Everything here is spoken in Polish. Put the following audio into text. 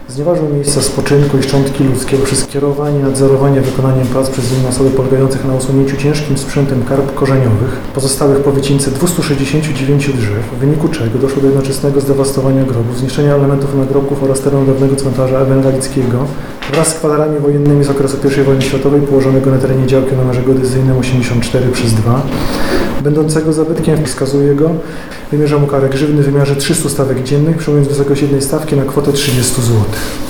Znieważył miejsca spoczynku i szczątki ludzkie poprzez kierowanie i nadzorowanie wykonaniem prac przez inne osoby polegających na usunięciu ciężkim sprzętem karp korzeniowych pozostałych po wycince 269 drzew, w wyniku czego doszło do jednoczesnego zdewastowania grobów, zniszczenia elementów nagrobków oraz terenu dawnego cmentarza ewangelickiego wraz z kwadrami wojennymi z okresu I wojny światowej położonego na terenie działki o numerze geodezyjnym 84/2, będącego zabytkiem, wskazuje go, wymierza mu karę grzywny w wymiarze 300 stawek dziennych, przyjmując wysokość jednej stawki na kwotę 30 zł.